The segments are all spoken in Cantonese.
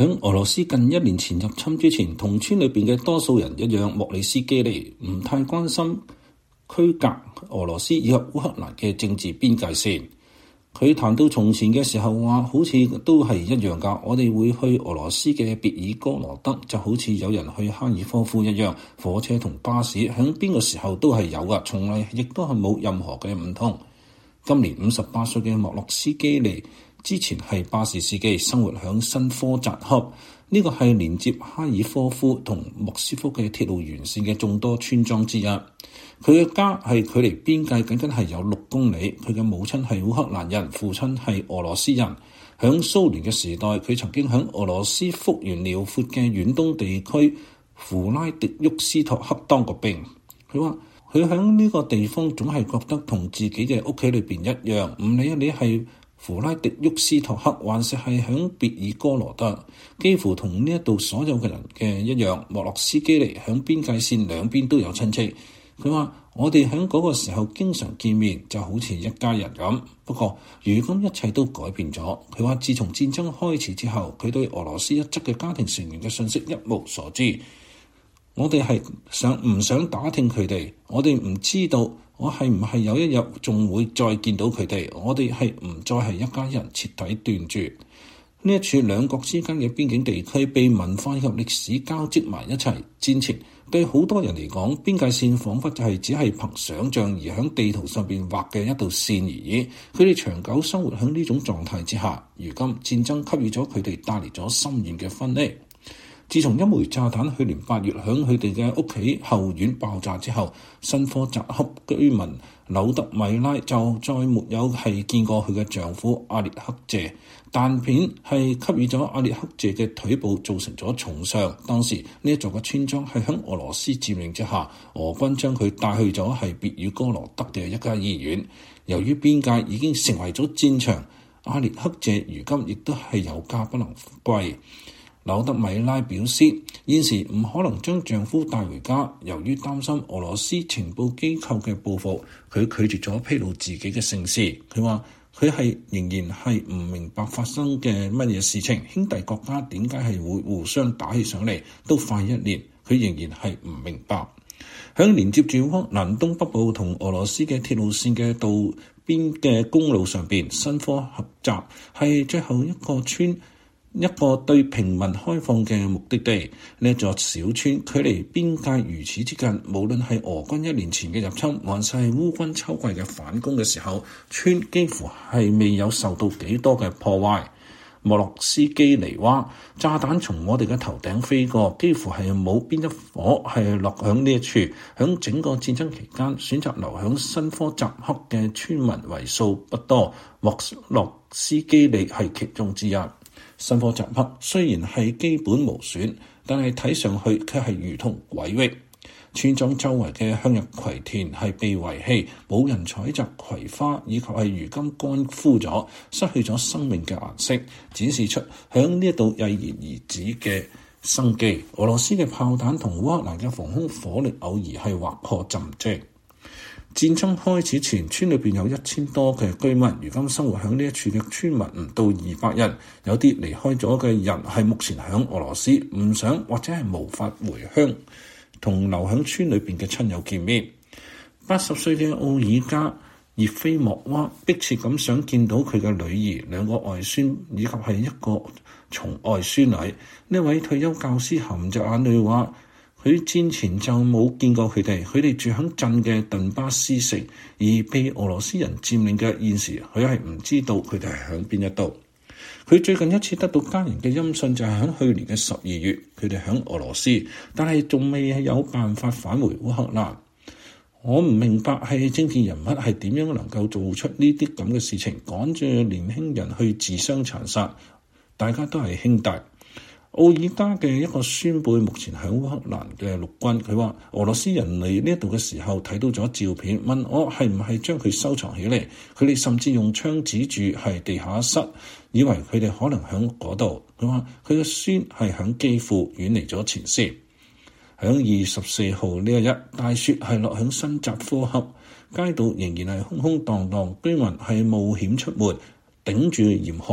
喺俄羅斯近1年前入侵之前，同村裏邊嘅多數人一樣，莫里斯基尼唔太關心區隔俄羅斯以及烏克蘭嘅政治邊界線。佢談到從前嘅時候話，好似都係一樣㗎。我哋會去俄羅斯嘅別爾哥羅德，就好似有人去哈爾科夫一樣。火車同巴士喺邊個時候都係有㗎，從來亦都係冇任何嘅唔同。今年58歲嘅莫洛斯基尼之前係巴士司機，生活喺新科扎克，呢個係連接哈爾科夫同莫斯科嘅鐵路沿線嘅眾多村莊之一。佢嘅家係距離邊界僅係有6公里。佢嘅母親係烏克蘭人，父親係俄羅斯人。響蘇聯嘅時代，佢曾經響俄羅斯幅員遼闊嘅遠東地區弗拉迪沃斯托克當過兵。佢話佢喺呢個地方總係覺得同自己嘅屋企裏邊一樣，唔理你係弗拉迪沃斯托克還是係響別爾哥羅德，幾乎同呢一度所有嘅人嘅一樣。莫洛斯基尼響邊界線兩邊都有親戚。佢話我哋喺嗰個時候經常見面，就好似一家人咁。不過如今一切都改變咗。佢話自從戰爭開始之後，佢對俄羅斯一側嘅家庭成員嘅信息一無所知。我哋係唔想打聽佢哋，我哋唔知道我係唔係有一日仲會再見到佢哋。我哋係唔再係一家人，徹底斷絕。呢一處兩國之間嘅邊境地區被文化及歷史交織埋一齊。戰前對好多人嚟講，邊界線彷彿就係只係憑想像而喺地圖上邊畫嘅一道線而已。佢哋長久生活喺呢種狀態之下，如今戰爭給予咗佢哋帶嚟咗深遠嘅分裂。自從一枚炸彈去年8月響佢哋嘅屋企後院爆炸之後，新科扎克居民柳德米拉就再沒有係見過佢嘅丈夫阿列克謝。彈片係給予咗阿列克謝嘅腿部造成咗重傷。當時呢一座嘅村莊係響俄羅斯佔領之下，俄軍將佢帶去咗係別爾哥羅德嘅一家醫院。由於邊界已經成為咗戰場，阿列克謝如今亦都係有家不能歸。柳德米拉表示，現時唔可能將丈夫帶回家，由於擔心俄羅斯情報機構嘅報復，佢拒絕咗披露自己嘅姓氏。佢話佢仍然係唔明白發生嘅乜嘢事情，兄弟國家點解係會互相打起上嚟，都快1年，佢仍然係唔明白。響連接住烏克蘭東北部同俄羅斯嘅鐵路線嘅道邊嘅公路上邊，新科合集係最後一個村，一個對平民開放嘅目的地。呢一座小村距離邊界如此之近，無論係俄軍1年前嘅入侵，還是係烏軍秋季嘅反攻嘅時候，村幾乎係未有受到幾多嘅破壞。莫洛斯基尼話，炸彈從我哋嘅頭頂飛過，幾乎係冇邊一顆係落響呢一處。響整個戰爭期間，選擇留響新科扎克嘅村民為數不多，莫洛斯基尼係其中之一。新科扎克雖然係基本無損，但係睇上去卻係如同鬼域。村莊周圍嘅向日葵田係被遺棄，冇人採集葵花，以及係如今乾枯咗、失去咗生命嘅顏色，展示出響呢一度戛然而止嘅生機。俄羅斯嘅炮彈同烏克蘭嘅防空火力偶爾係劃破陣跡。戰爭開始前，村裏邊有1000多嘅居民，如今生活喺呢一處嘅村民唔到200人。有啲離開咗嘅人係目前喺俄羅斯，唔想或者係無法回鄉，同留喺村裏邊嘅親友見面。80歲嘅奧爾加葉菲莫娃迫切咁想見到佢嘅女兒、2個外孫以及係一個從外孫女。呢位退休教師含着眼淚話，佢戰前就冇見過佢哋住喺鎮嘅頓巴斯城，而被俄羅斯人佔領嘅現時，佢係唔知道佢哋係喺邊一度。佢最近一次得到家人嘅音訊就係喺去年嘅12月，佢哋喺俄羅斯，但係仲未係有辦法返回烏克蘭。我唔明白係政治人物係點樣能夠做出呢啲咁嘅事情，趕住年輕人去自相殘殺，大家都係兄弟。奧爾加嘅一個孫輩目前喺烏克蘭嘅陸軍，佢話俄羅斯人嚟呢度嘅時候睇到咗照片，問我係唔係將佢收藏起嚟。佢哋甚至用槍指住係地下室，以為佢哋可能喺嗰度。佢話佢嘅孫係喺基輔遠離咗前線。喺24號呢一日，大雪係落喺新扎科克，街道仍然係空空蕩蕩，居民係冒險出門，頂住嚴寒。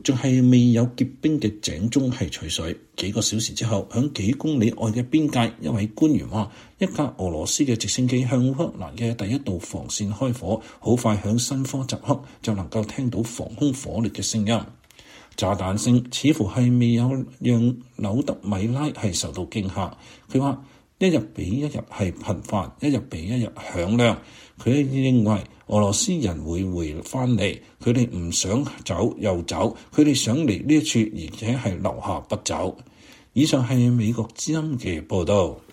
仲係未有結冰嘅井中係取水。幾個小時之後，響幾公里外嘅邊界，一位官員話，一架俄羅斯嘅直升機向烏克蘭嘅第一道防線開火，好快響新科扎克就能夠聽到防空火力嘅聲音。炸彈聲似乎係未有讓柳德米拉係受到驚嚇。佢話一日比一日係頻繁，一日比一日響亮。佢認為俄羅斯人會回返嚟，佢哋唔想走又走，佢哋想嚟呢一處，而且係留下不走。以上係美國之音嘅報道。